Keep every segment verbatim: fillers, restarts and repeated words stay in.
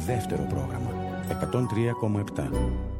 δεύτερο πρόγραμμα εκατόν τρία κόμμα επτά.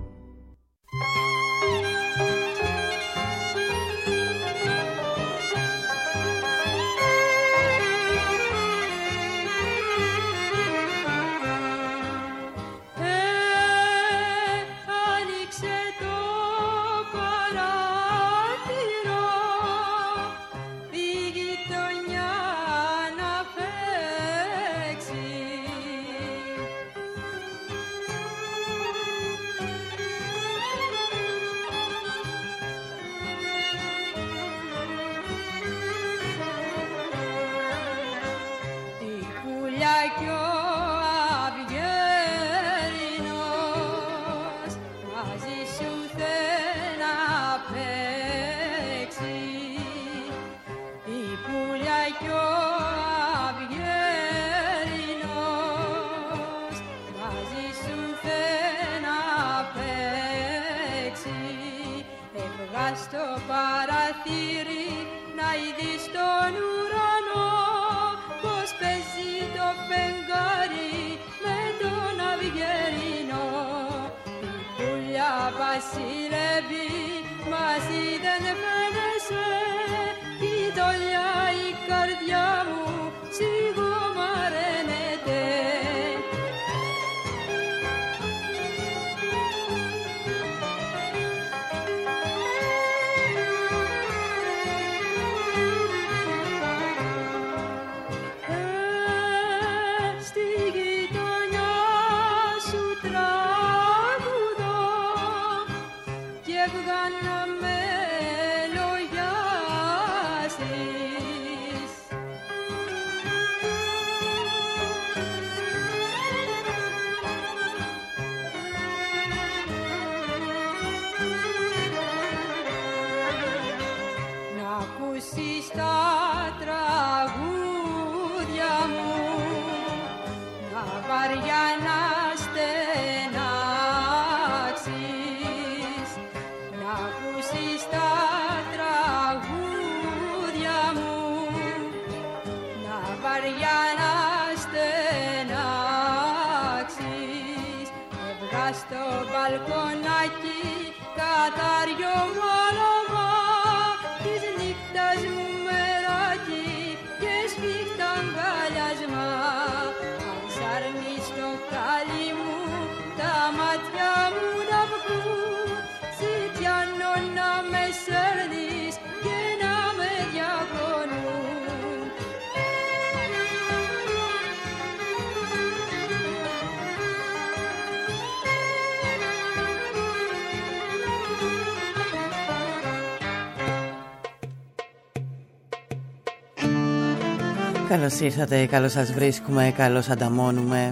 Καλώς ήρθατε, καλώς σας βρίσκουμε, καλώς ανταμώνουμε.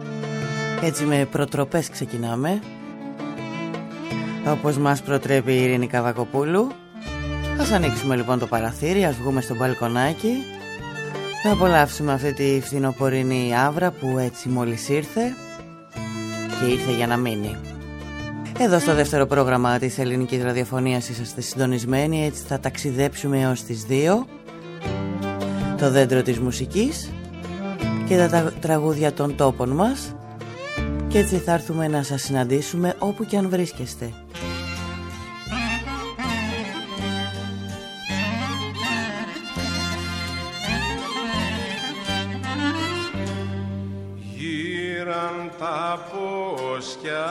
Έτσι με προτροπές ξεκινάμε, όπως μας προτρέπει η Ειρήνη Καβακοπούλου. Ας ανοίξουμε λοιπόν το παραθύρι, ας βγούμε στο μπαλκονάκι, να απολαύσουμε αυτή τη φθινοπορεινή άβρα που έτσι μόλις ήρθε και ήρθε για να μείνει. Εδώ στο δεύτερο πρόγραμμα της ελληνικής ραδιοφωνίας είσαστε συντονισμένοι, έτσι θα ταξιδέψουμε έως τις δύο. Το δέντρο της μουσικής και τα τραγούδια των τόπων μας, και έτσι θα έρθουμε να σας συναντήσουμε όπου και αν βρίσκεστε. Γύραν τα πόσκια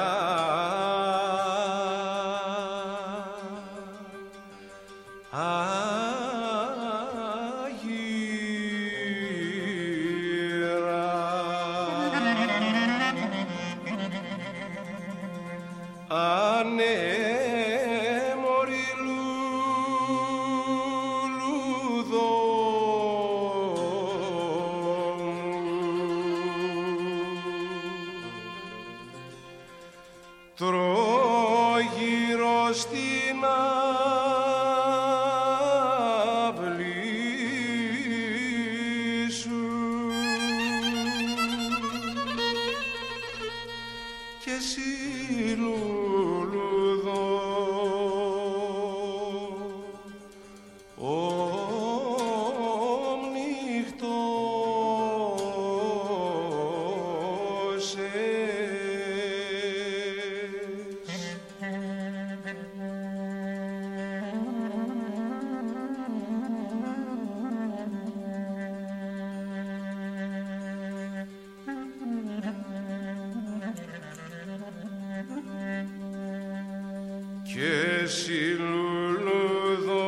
say και συλλουλουδό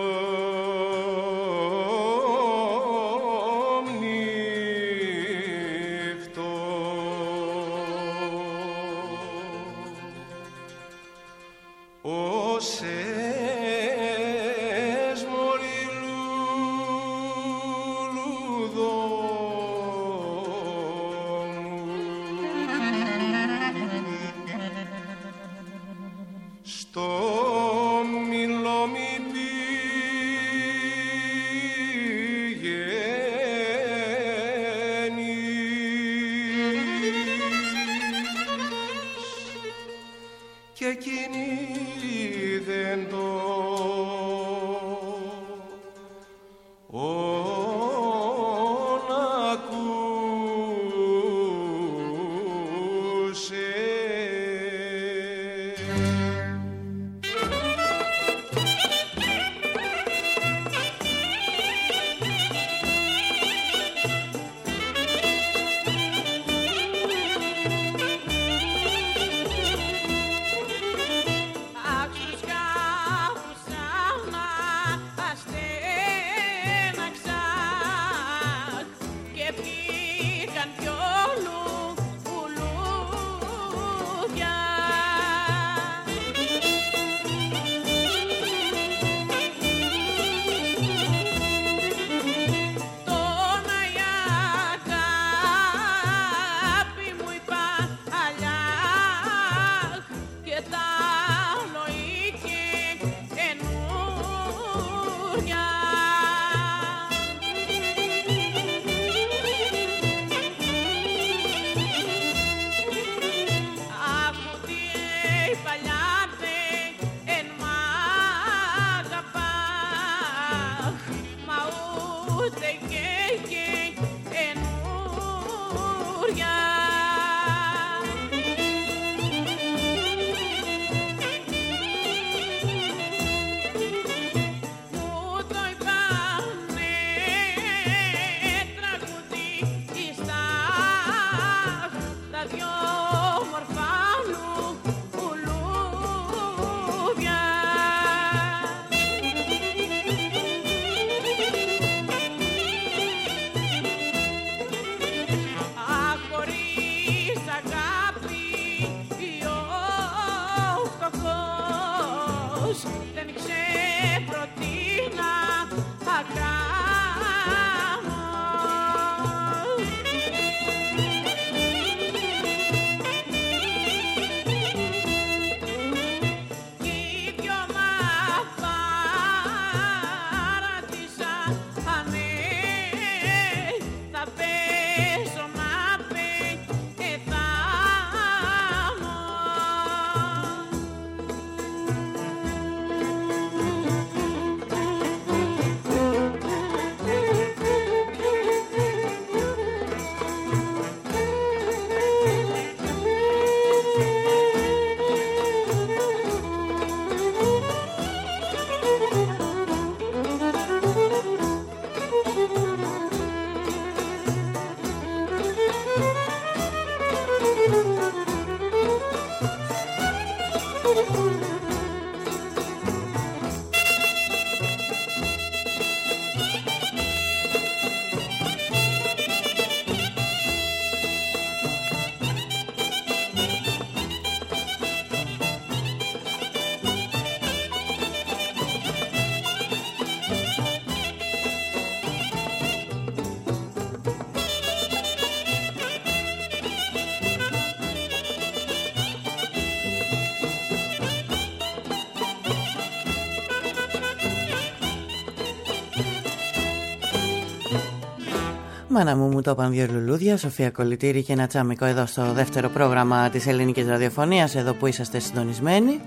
Μάνα μου μου το είπαν δύο λουλούδια, Σοφία Κολυτήρη και ένα τσάμικο εδώ στο δεύτερο πρόγραμμα της ελληνικής ραδιοφωνίας, εδώ που είσαστε συντονισμένοι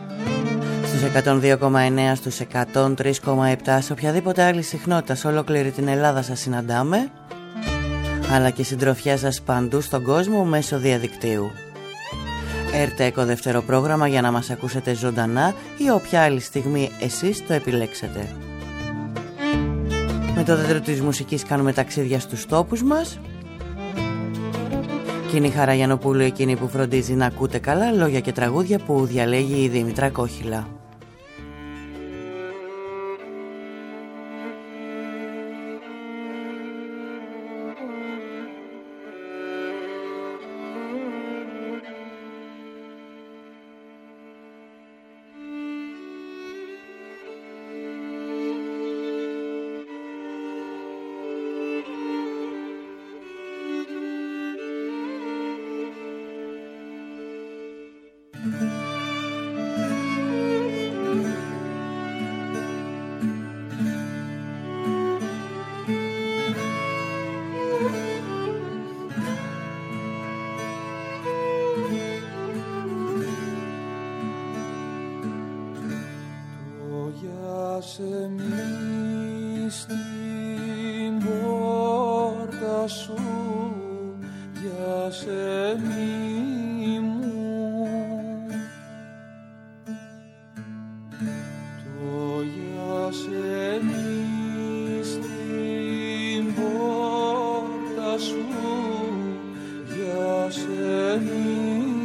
στους εκατόν δύο κόμμα εννέα, στους εκατόν τρία κόμμα επτά, σε οποιαδήποτε άλλη συχνότητα σε ολόκληρη την Ελλάδα σας συναντάμε, αλλά και συντροφιά σας παντού στον κόσμο μέσω διαδικτύου. ΕΡΤΕΚΟ δεύτερο πρόγραμμα για να μας ακούσετε ζωντανά ή όποια άλλη στιγμή εσείς το επιλέξετε. Με το δέντρο της μουσικής κάνουμε ταξίδια στους τόπους μας. Και είναι η Χαρά Γιαννοπούλου εκείνη που φροντίζει να ακούτε καλά λόγια και τραγούδια που διαλέγει η Δήμητρα Κόχυλα. σου για σεμί μου, το για σεμί στην πόρτα σου για σεμί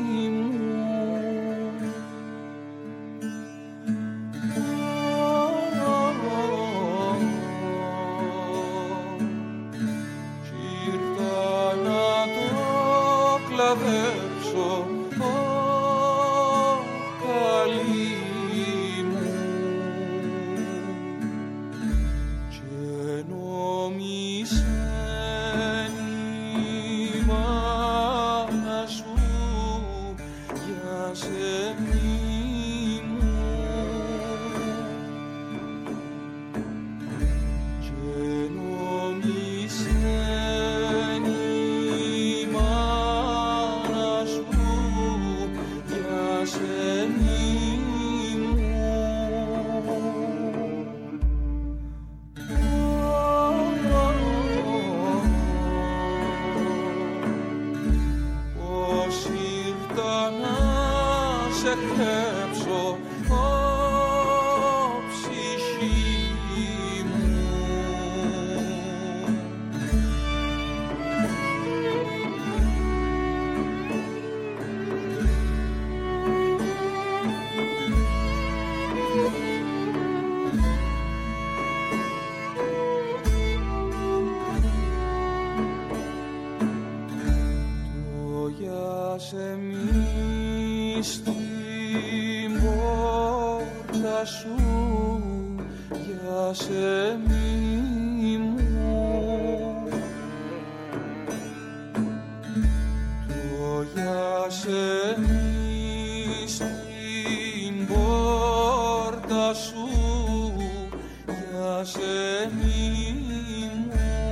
κλαδέψω, ω καλή μου, και νομίσεν η μάνα σου για σεμί μου, και νομίσεν εκπέψω, ω ψυχή μου. Το για σεμί στην πόρτα σου για σεμί μου, το για σεμί στην πόρτα σου για σεμί μου.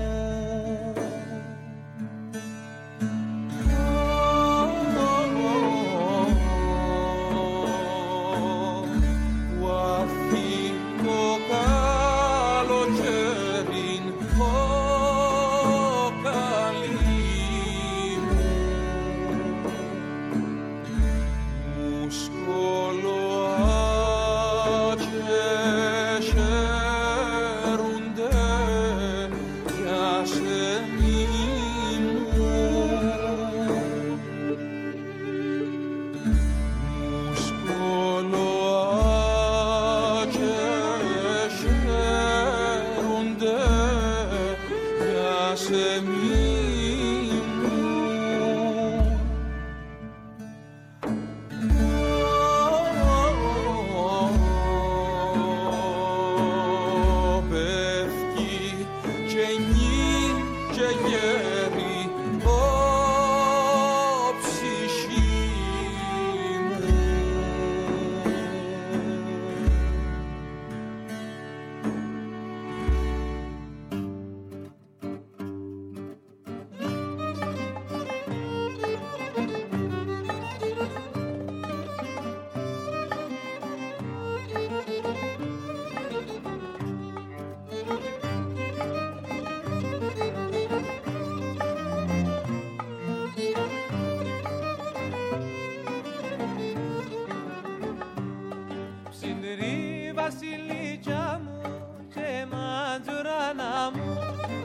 βασιλίτσα μου και μαντζουράνα μου,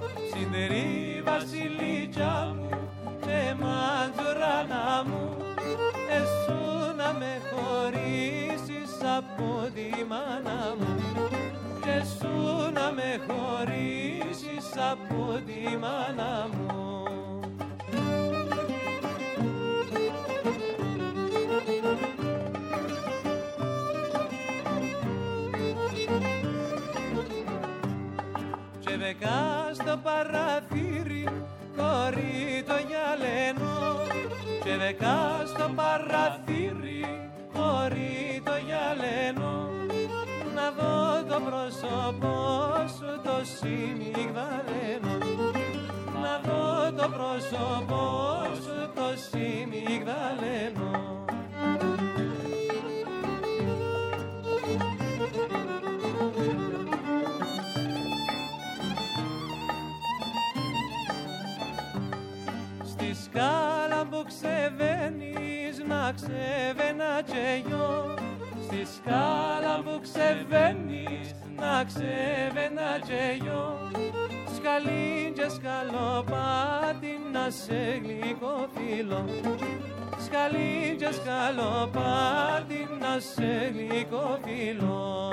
συντερή βασιλίτσα μου και μαντζουράνα μου, εσού να με χωρίσεις από τη μάνα μου, και εσού να με χωρίσεις από τη μάνα μου. Και δεκά στο παραθύρι χωρί το γυαλένο, και δεκά στο παραθύρι χωρί το γυαλένο, να δω το πρόσωπό σου το σιμιγδαλένο, να δω το πρόσωπό σου το σιμιγδαλένο. στη σκάλα που ξεβαίνεις να ξεβαίνα και γιο, στη σκάλα που ξεβαίνεις να ξεβαίνα και γιο, σκαλήν και σκαλοπάτι να σε γλυκοφύλλω, σκαλήν και σκαλοπάτι να σε γλυκοφύλλω.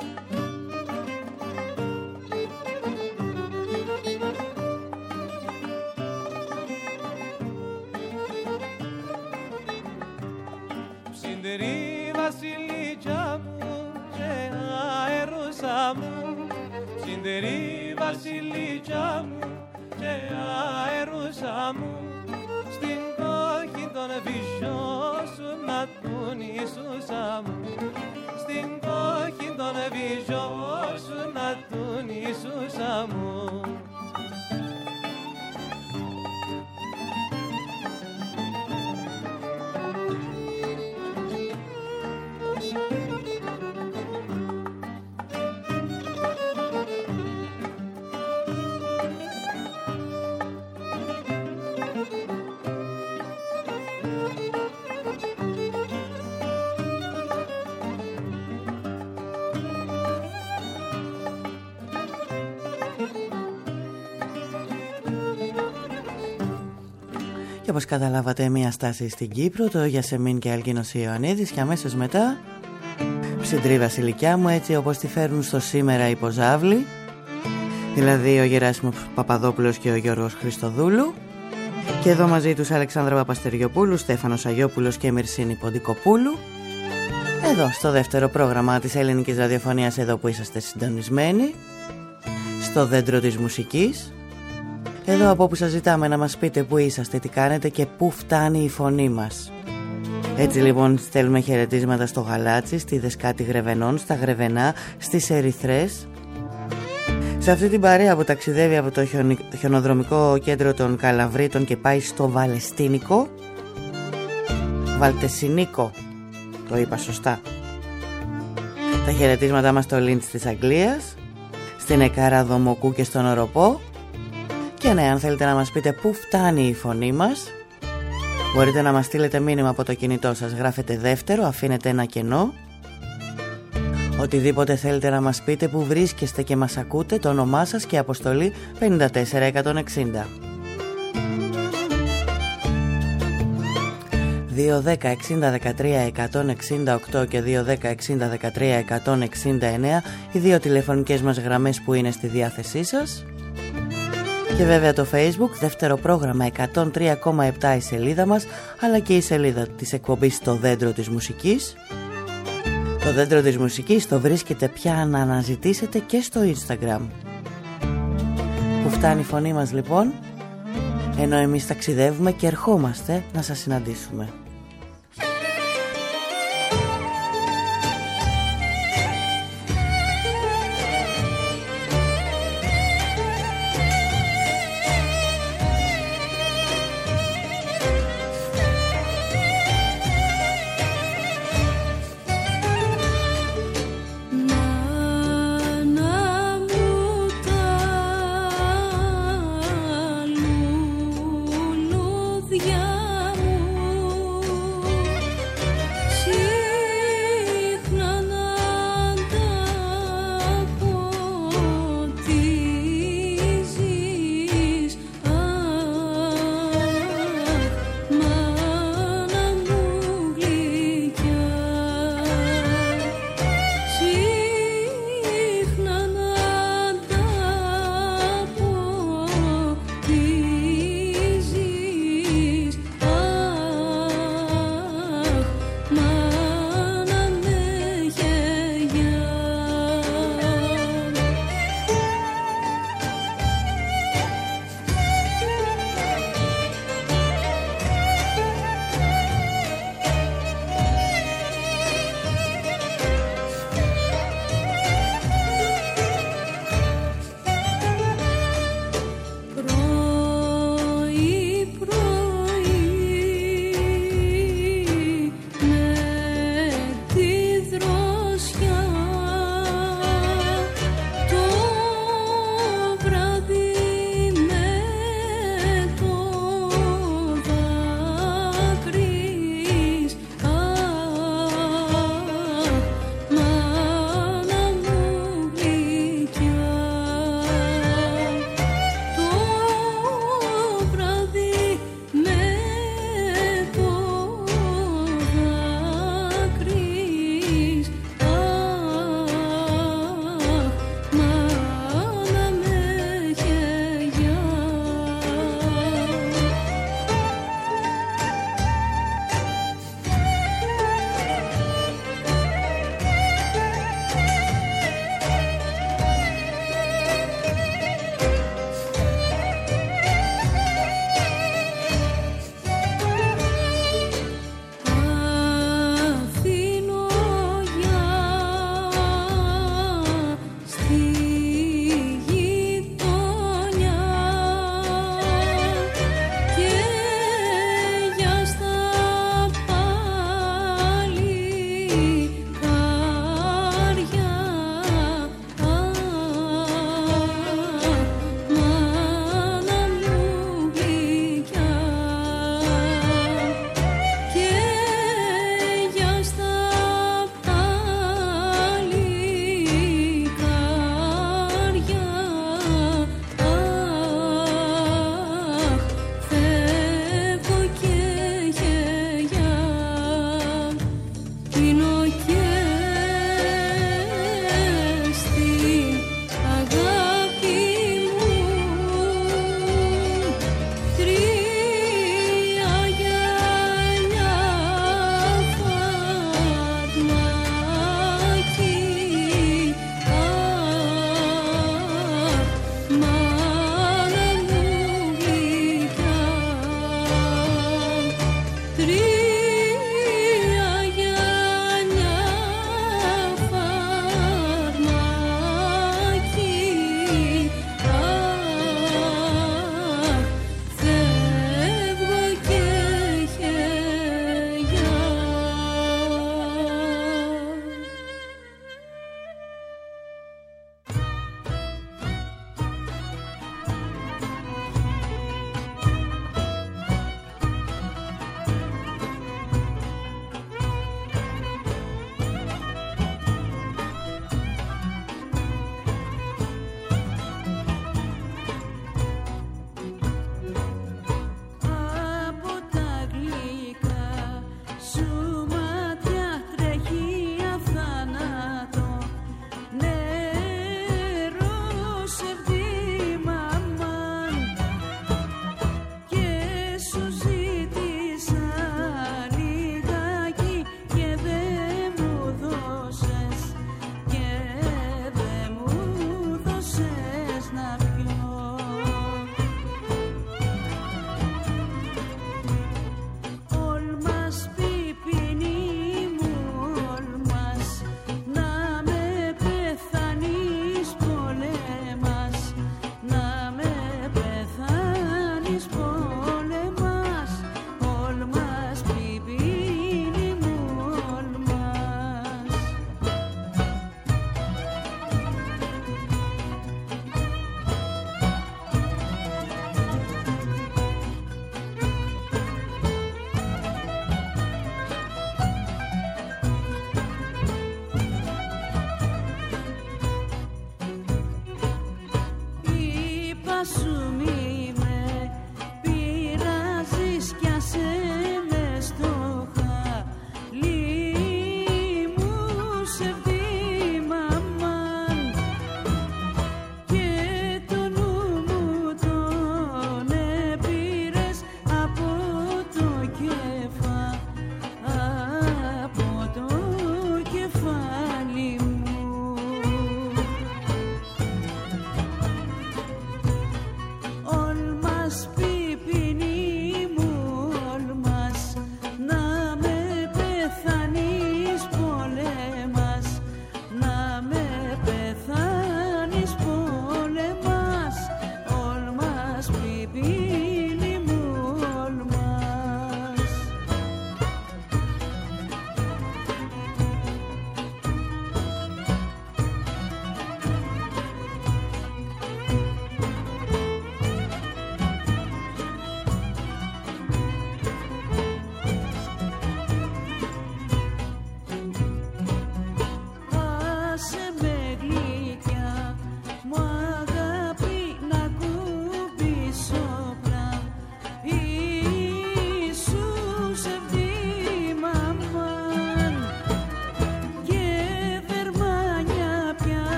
Ψιντερή βασιλίτσα μου και αέρουσα μου, ψιντερή βασιλίτσα μου και αέρουσα μου, στην κόχη των βυζιών σου να τούν Ιησούσα μου, στην κόχη των βυζιών σου να τούν Ιησούσα μου. Και όπως καταλάβατε, μια στάση στην Κύπρο, το Γιασεμίν και Αλκίνος Ιωαννίδης, και αμέσως μετά Ψιντρή Βασιλικιά μου, έτσι όπως τη φέρνουν στο σήμερα οι Ποζάβλοι, δηλαδή ο Γεράσιμος Παπαδόπουλος και ο Γιώργος Χριστοδούλου, και εδώ μαζί τους Αλεξάνδρα Παπαστεριοπούλου, Στέφανος Αγιόπουλος και Μυρσίνη Ποντικοπούλου, εδώ στο δεύτερο πρόγραμμα της ελληνικής ραδιοφωνίας, εδώ που είσαστε συντονισμένοι στο δέντρο της μουσικής. Εδώ από όπου σας ζητάμε να μας πείτε που είσαστε, τι κάνετε και πού φτάνει η φωνή μας. Έτσι λοιπόν στέλνουμε χαιρετίσματα στο Γαλάτσι, στη Δεσκάτη Γρεβενών, στα Γρεβενά, στις Ερυθρές, σε αυτή την παρέα που ταξιδεύει από το χιονι... χιονοδρομικό κέντρο των Καλαβρίτων και πάει στο Βαλαιστίνικο, Βαλτεσινίκο, το είπα σωστά. Τα χαιρετίσματα μας στο Λίντς της Αγγλίας, στην Εκάρα Δομοκού και στον Οροπό. Και ναι, αν θέλετε να μας πείτε πού φτάνει η φωνή μας, μπορείτε να μας στείλετε μήνυμα από το κινητό σας. Γράφετε δεύτερο, αφήνετε ένα κενό. Οτιδήποτε θέλετε να μας πείτε, που βρίσκεστε και μας ακούτε, το όνομά σας και αποστολή πέντε τέσσερα εκατόν εξήντα. δύο δέκα εξήντα δεκατρία εκατόν εξήντα οκτώ και δύο δέκα εξήντα δεκατρία εκατόν εξήντα εννέα, οι δύο τηλεφωνικές μας γραμμές που είναι στη διάθεσή σας. Και βέβαια το Facebook, δεύτερο πρόγραμμα εκατόν τρία κόμμα επτά η σελίδα μας, αλλά και η σελίδα της εκπομπής Το Δέντρο της Μουσικής. Το Δέντρο της Μουσικής το βρίσκεται πια να αναζητήσετε και στο Instagram. Που φτάνει η φωνή μας λοιπόν, ενώ εμείς ταξιδεύουμε και ερχόμαστε να σας συναντήσουμε. Λουλούδια μου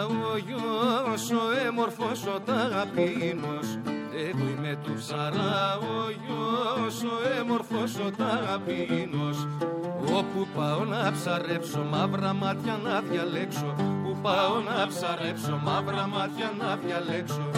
ο γιος, ο έμορφος, ο ταπεινός. Εγώ είμαι του ψαρά, ο γιος, ο έμορφος, ο ταπεινός. Όπου πάω να ψαρέψω, μαύρα μάτια να διαλέξω. Που πάω να ψαρέψω, μαύρα μάτια να διαλέξω.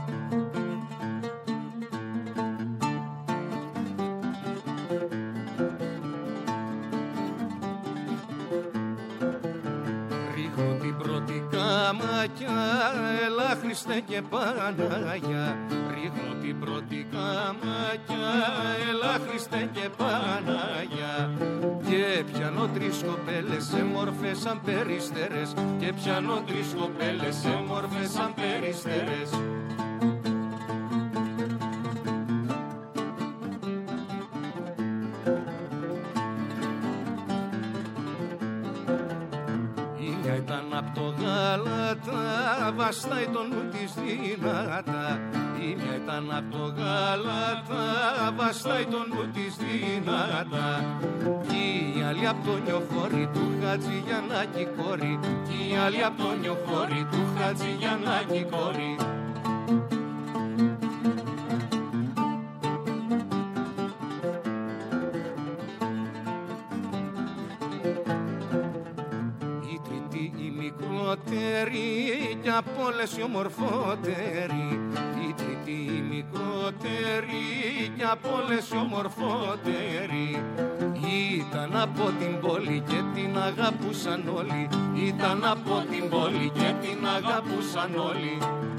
Ρίχνω την πρώτη καμάκια, έλα Χριστέ και Παναγιά. Ρίχνω την πρώτη καμάκια, έλα Χριστέ και Παναγιά. Και πιάνω τρεις κοπέλες έμορφες σαν περιστερές. Και πιάνω τρεις κοπέλες έμορφες σαν περιστερές. Η μια ήταν απ' το Γάλατα, βαστάει το νου της δυνατά. Η μια ήταν απ' το Γάλατα, βαστάει το νου της δυνατά. Κι η άλλη απ' το Νιοφόρη του Χατζηγιαννάκη κόρη. Κι η άλλη απ' το Νιοφόρη του Χατζηγιαννάκη κόρη. Η τρίτη η μικρότερη κι απ' όλες η ομορφότερη. Η τρίτη η μικρότερη κι απ' όλες η ομορφότερη. Ήταν από την πόλη και την αγαπούσαν όλοι. Ήταν από την πόλη και την αγαπούσαν όλοι.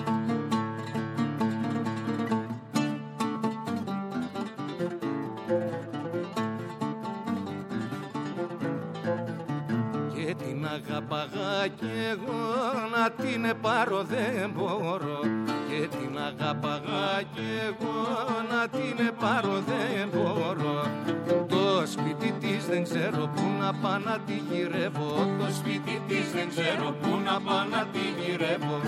Και την αγαπάγα κι εγώ, να την πάρω δεν μπορώ. Και την αγαπάγα κι εγώ, να την πάρω δεν μπορώ. Το σπίτι της δεν ξέρω πού να πάω να τη γυρεύω. Το σπίτι της δεν ξέρω πού να πάω να τη γυρεύω.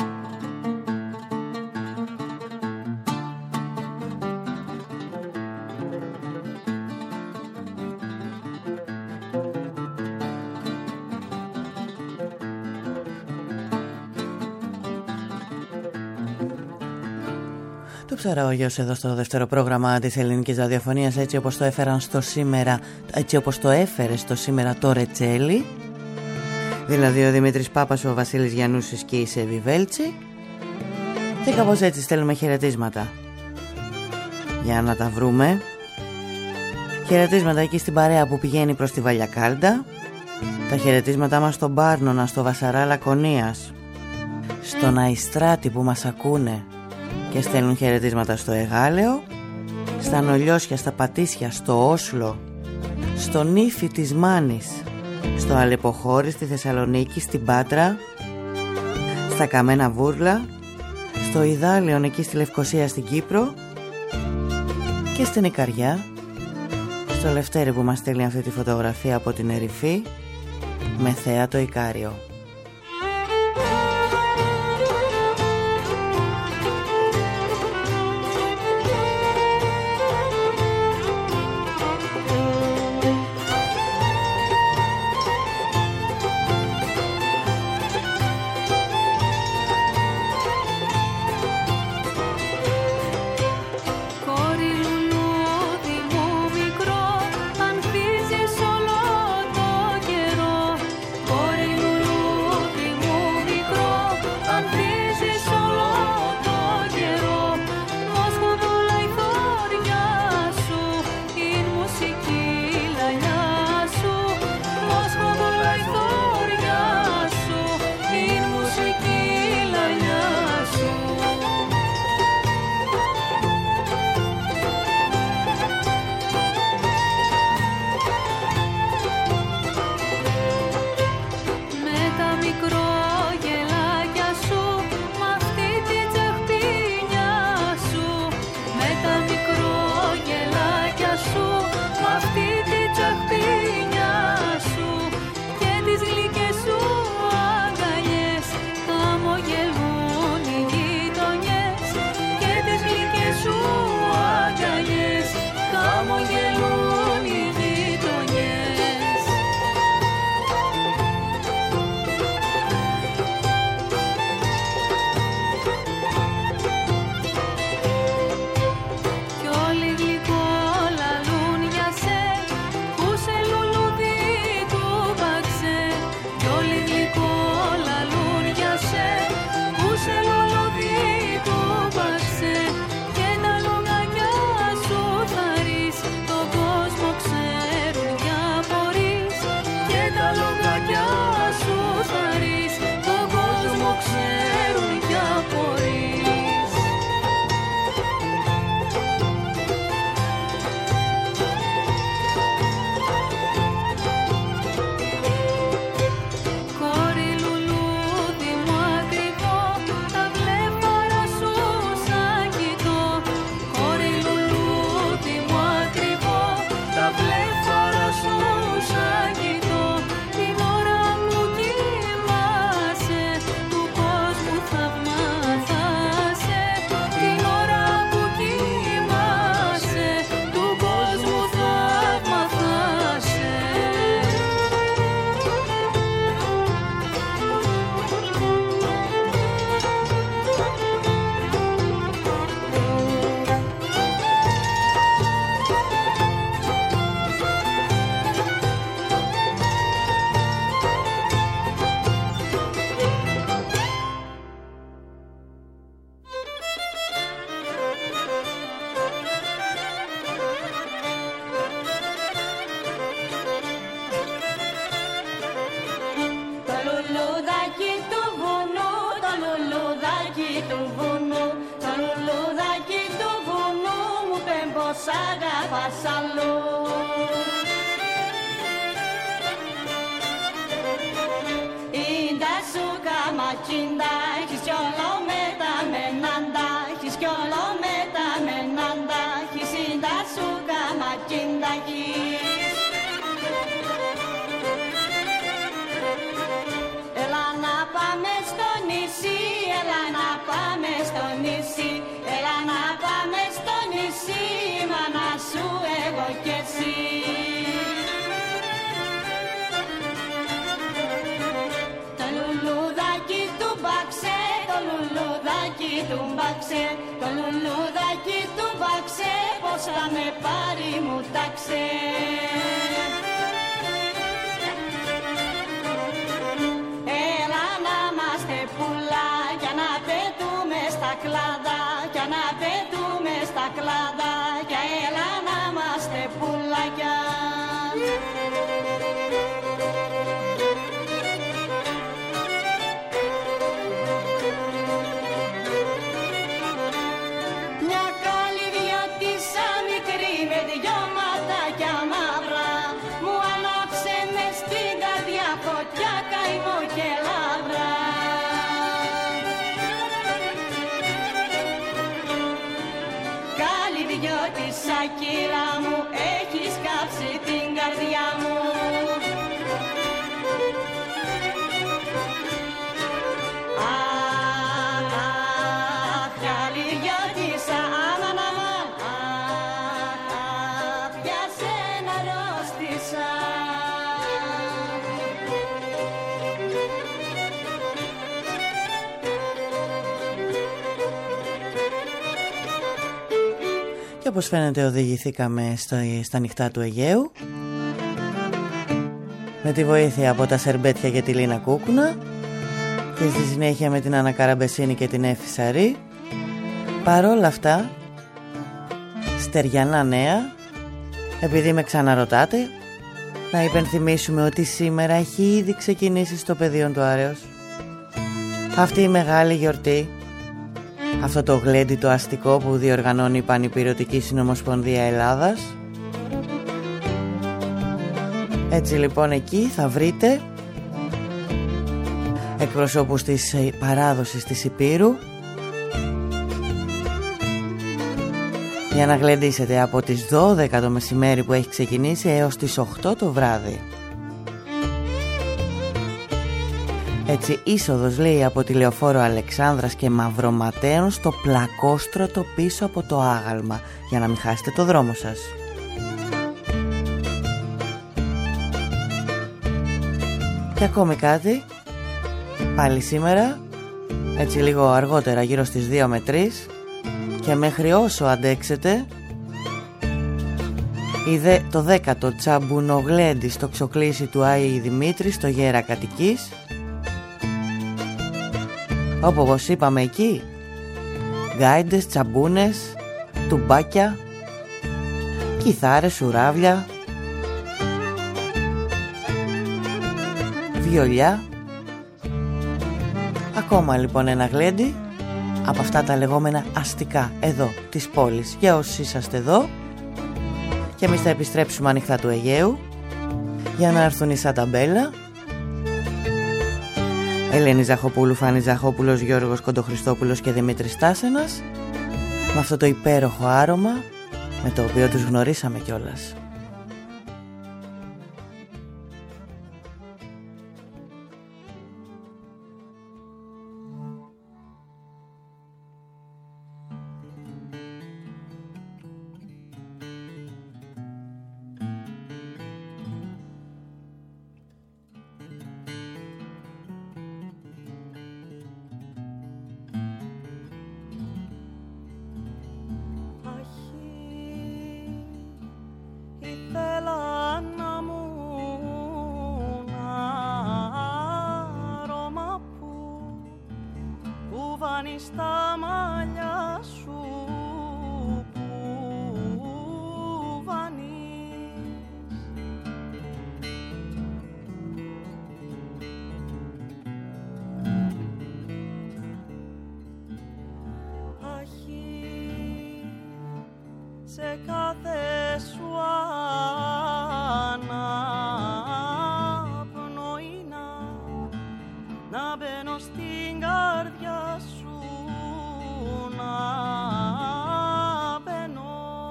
Το Ψαραόγιος εδώ στο δεύτερο πρόγραμμα της ελληνικής ραδιοφωνίας, έτσι όπως το έφεραν στο σήμερα, έτσι όπως το έφερε στο σήμερα το Ρετσέλι, δηλαδή ο Δημήτρης Πάπας, ο Βασίλης Γιαννούσης και η Σέβη Βέλτσι. Και κάπως έτσι στέλνουμε χαιρετίσματα για να τα βρούμε. Χαιρετίσματα εκεί στην παρέα που πηγαίνει προς τη Βαλιακάλντα. Τα χαιρετίσματά μας στον Πάρνονα, στο Βασαρά Λακωνίας, στον Αϊστράτη που μας ακούνε και στέλνουν χαιρετίσματα στο Εγάλεο, στα Νολιώσια, στα Πατήσια, στο Όσλο, στον Ήφη της Μάνης, στο Αλεποχώρη, στη Θεσσαλονίκη, στην Πάτρα, στα Καμένα Βούρλα, στο Ιδάλιον εκεί στη Λευκοσία στην Κύπρο και στην Ικαριά, στο Λευτέρη που μας στέλνει αυτή τη φωτογραφία από την Ερυφή με θέα το Ικάριο. Κόρη Λουλούδι μου μικρό, ανθίζεις όλο το καιρό. Κόρη Λουλούδι πως αγαπάς αλλού. Ίντα σου καμακίντα, έχεις κι όλο μετά μενάντα, έχεις κι όλο μετά μενάντα, έχεις ίντα σου καμακίντα έχεις. Έλα να πάμε στο νησί, έλα να πάμε στο νησί, έλα να πάμε στο νησί, μάνα σου εγώ κι εσύ. Το λουλουδάκι του μπαξέ, το λουλουδάκι του μπαξέ, το λουλουδάκι του μπαξέ, πως θα με πάρει μου ταξέ. Έλα να είμαστε πουλάκια, να πετούμε στα κλαδάκια, να πετούμε στα κλαδάκια, έλα να είμαστε πουλάκια. Μια καλυβιώτισσα μικρή με δυο ματάκια μαύρα, μου ανάψε μες στην καρδιά φωτιά, καημό και λάβρα. Καλυβιώτισσα κύρα μου, έχεις κάψει την καρδιά μου. Αχ, αχ, καλυβιώτισσα, αμάν, αμάν, αχ, αχ, για σένα αρρώστησα. Και όπως φαίνεται οδηγηθήκαμε στο, στα νυχτά του Αιγαίου με τη βοήθεια από τα σερμπέτια και τη Λίνα Κούκουνα και στη συνέχεια με την Άννα Καραμπεσίνη και την Έφη Σαρή. Παρόλα αυτά, στεριανά νέα, επειδή με ξαναρωτάτε, να υπενθυμίσουμε ότι σήμερα έχει ήδη ξεκινήσει στο πεδίο του Άρεος αυτή η μεγάλη γιορτή, αυτό το γλέντι το αστικό που διοργανώνει η Πανυπηρωτική Συνομοσπονδία Ελλάδας. Έτσι λοιπόν εκεί θα βρείτε εκπροσώπους της παράδοσης της Υπήρου για να γλεντήσετε από τις δώδεκα το μεσημέρι που έχει ξεκινήσει έως τις οκτώ το βράδυ. Έτσι είσοδος λέει από τη Λεωφόρο Αλεξάνδρας και Μαυροματέων στο Πλακόστρωτο πίσω από το άγαλμα, για να μην χάσετε το δρόμο σας. Και ακόμη κάτι, πάλι σήμερα, έτσι λίγο αργότερα γύρω στις δύο με τρεις και μέχρι όσο αντέξετε, είδε το δέκατο τσαμπουνογλέντι στο Ξοκλήσι του Άη Δημήτρη στο Γέρα Κατοικής, όπου όπως είπαμε εκεί γκάιντες, τσαμπούνες, τουμπάκια, κιθάρες, σουράβια, βιολιά. Ακόμα λοιπόν ένα γλέντι από αυτά τα λεγόμενα αστικά εδώ της πόλης για όσους είσαστε εδώ. Και εμείς θα επιστρέψουμε ανοιχτά του Αιγαίου για να έρθουν οι Σανταμπέλα, Ελένη Ζαχοπούλου, Φάνη Ζαχόπουλος, Γιώργος Κοντοχρηστόπουλος και Δημήτρης Τάσενας, με αυτό το υπέροχο άρωμα με το οποίο τους γνωρίσαμε κιόλας. Στα μαλλιά σου που βανείς, αχι, σε κάθε σου αναπνοήνα να μπαίνω στην καρδιά σου να μπαίνω.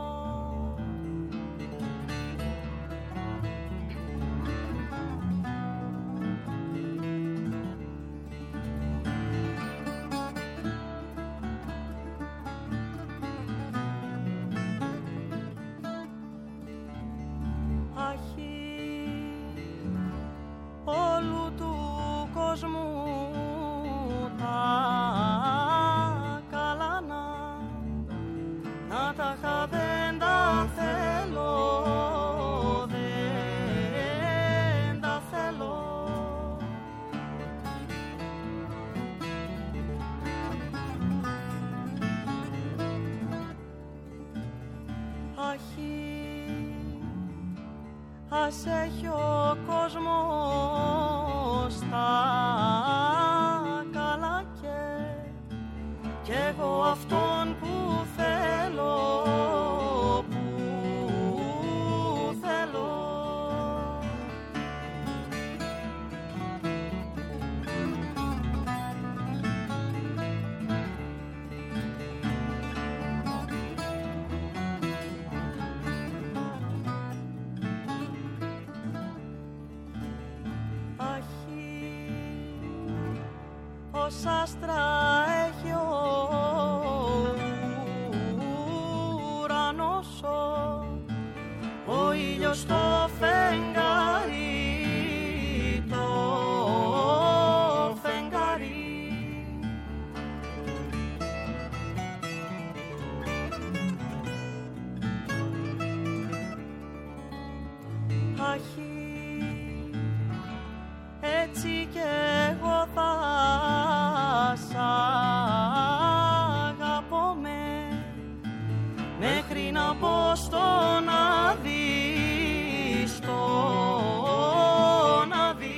Όλου του κόσμου τα καλά να, να τα είχα δεν τα θέλω, δεν τα θέλω. Αχι, ας έχει ο κόσμος τα καλά και κι εγώ αυτόν που θέλω, που θέλω. Ως άστρα έχει ο ουρανός, ο ήλιος το φεγγάρι, το φεγγάρι. Αχι, έτσι κι εγώ θα σ' αγαπώ με, μέχρι να πω στον άδει, στον άδει.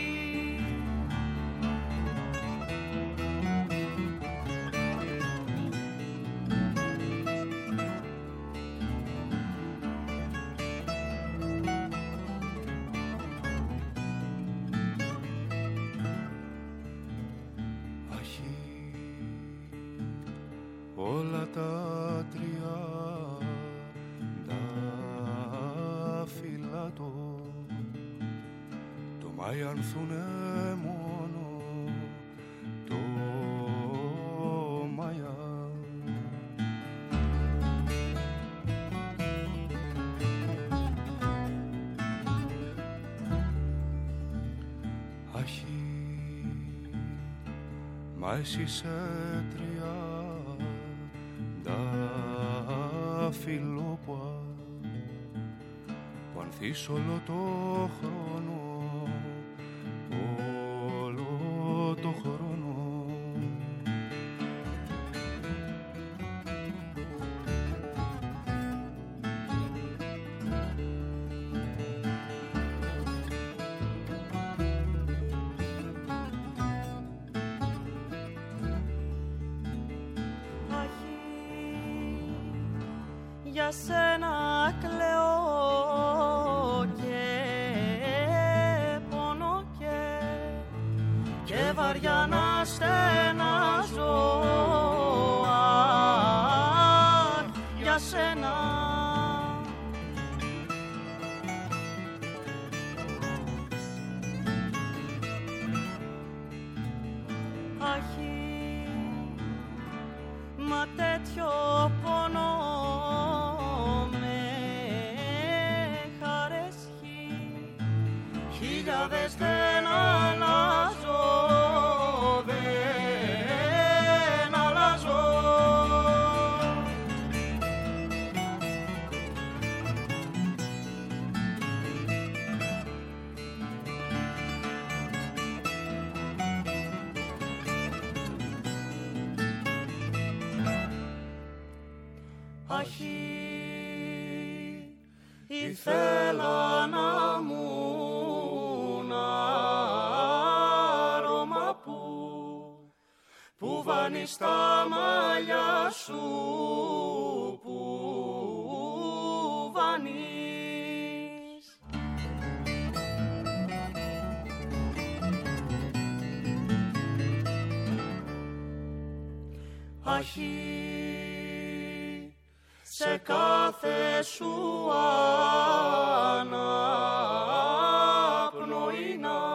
Όλα τα τρία τα φυλάτω το Μάη ανθούνε μόνο το Μάια. Αχι, μα εσύ σε τρία τα φιλόπουα που ανθείς όλο το χρόνο, όλο το χρόνο. Για σένα κλαίω και πονώ και, και βαριά να στενάζω, αχ, για σένα. Αχι, μα τέτοιο πόνο χιλιάδες δεν αλλάζω, δεν αλλάζω. Αχι, ήθελα να μου που βάνει στα μαλλιά σου, που κανείς. Αχι, σε κάθε σου αναπνοή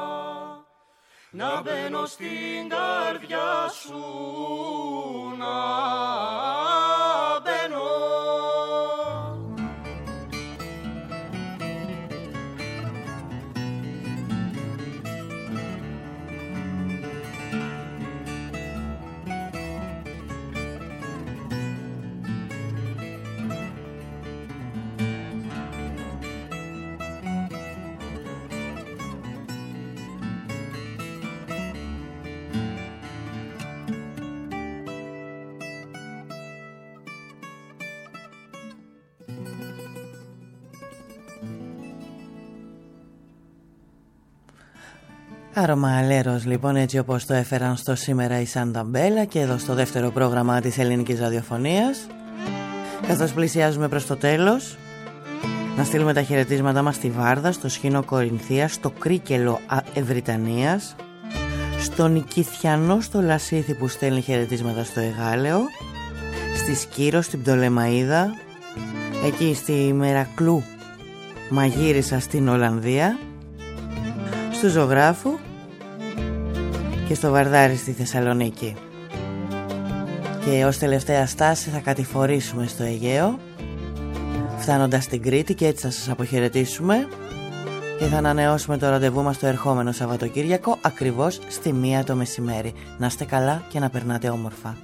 να μπαίνω στην καρδιά σου, να μπαίνω. Άρωμα αλέρος λοιπόν, έτσι όπως το έφεραν στο σήμερα η Σανταμπέλα και εδώ στο δεύτερο πρόγραμμα της ελληνικής ραδιοφωνίας. Καθώς πλησιάζουμε προς το τέλος, να στείλουμε τα χαιρετίσματά μας στη Βάρδα, στο Σχήνο Κορινθίας, στο Κρίκελο Ευρυτανίας, στον Νικηθιανό στο Λασίθι που στέλνει χαιρετίσματα στο Εγάλεο, στη Σκύρο, στην Πτολεμαΐδα, εκεί στη Μερακλού Μαγείρισα στην Ολλανδία, του Ζωγράφου και στο Βαρδάρι στη Θεσσαλονίκη. Και ως τελευταία στάση θα κατηφορήσουμε στο Αιγαίο, φτάνοντας στην Κρήτη, και έτσι θα σας αποχαιρετήσουμε και θα ανανεώσουμε το ραντεβού μας το ερχόμενο Σαββατοκύριακο ακριβώς στη μία το μεσημέρι. Να είστε καλά και να περνάτε όμορφα.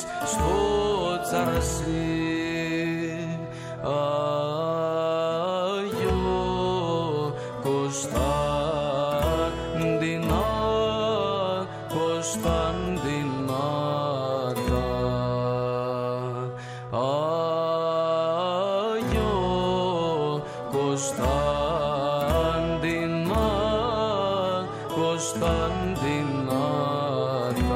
Τσαρσί, α, Κωνσταντίνα, Κωνσταντινάτα.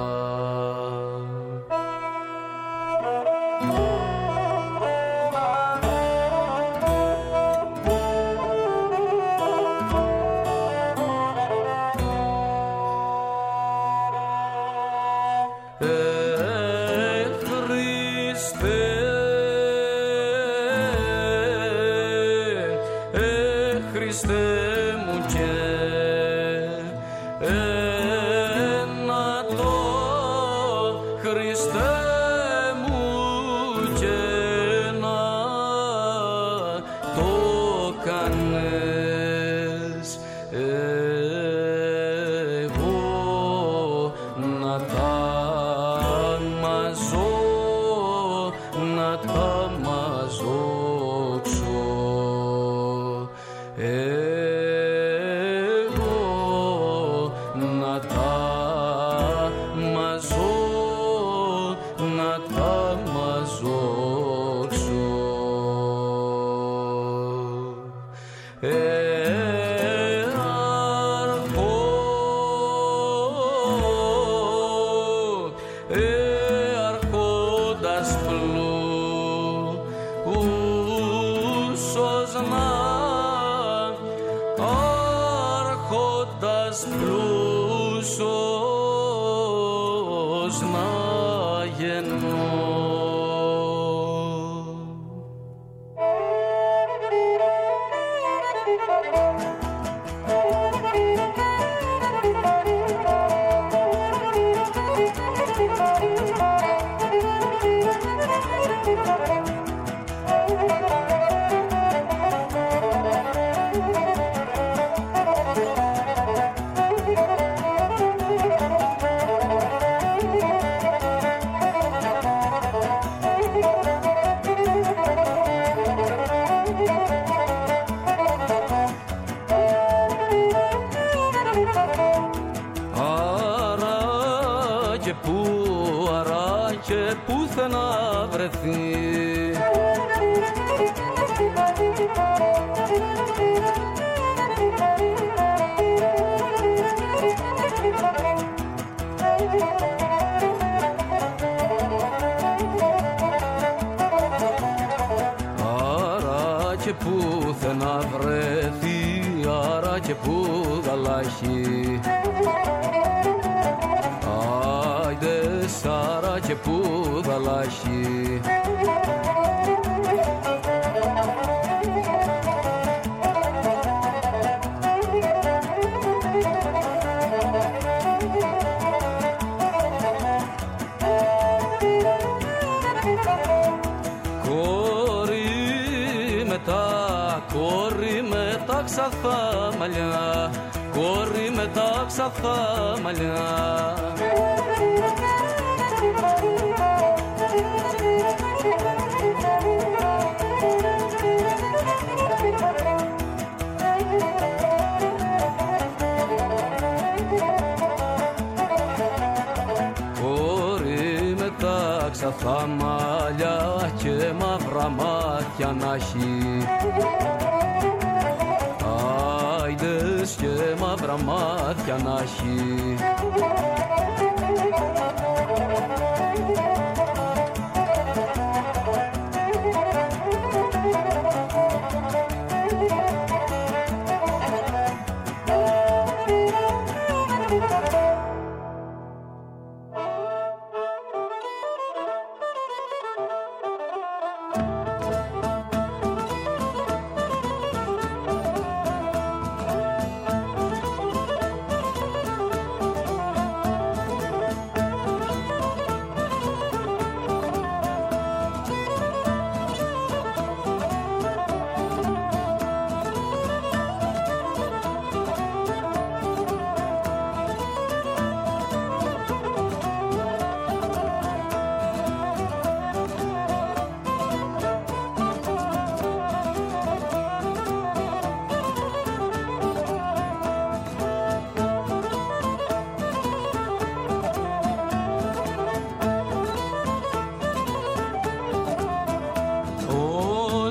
Ξαθά μαλλιά, κόρη με τα ξαθά μαλλιά. Κόρη με τα ξαθά μαλλιά και μαύρα μάτια να έχει. Άιδες και μαύρα μάτια να έχει.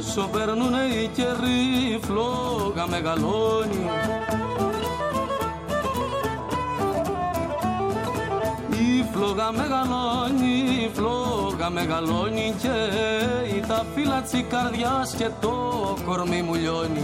όσο περνουνε οι καιροί, η φλόγα μεγαλώνει. Η φλόγα μεγαλώνει, η φλόγα μεγαλώνει και η τα φύλλα της καρδιάς και το κορμί μου λιώνει.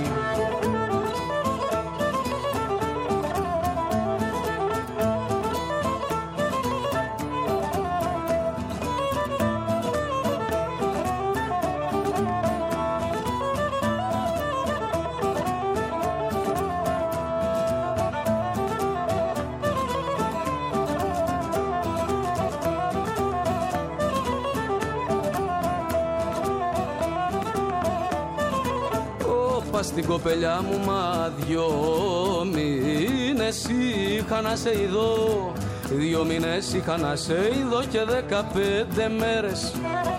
Στην κοπελιά μου μα δυο μήνες είχα να σε ειδώ, δυο μήνες είχα να σε ειδώ και δεκαπέντε μέρες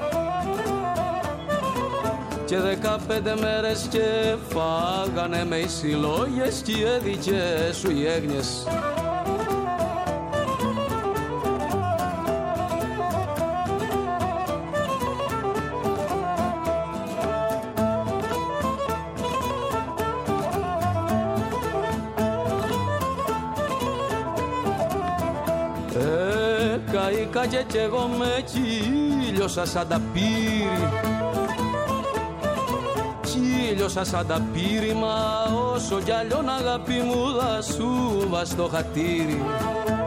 και δεκαπέντε μέρες και φάγανε με οι συλλόγες και οι έδικες σου οι έγνοιες. Και κι εγώ με κύλιωσα σαν τα πύρι, κύλιωσα σαν τα πύρι, μα όσο κι αλλιώς αγάπη μου θα σου βάζ' το χατήρι.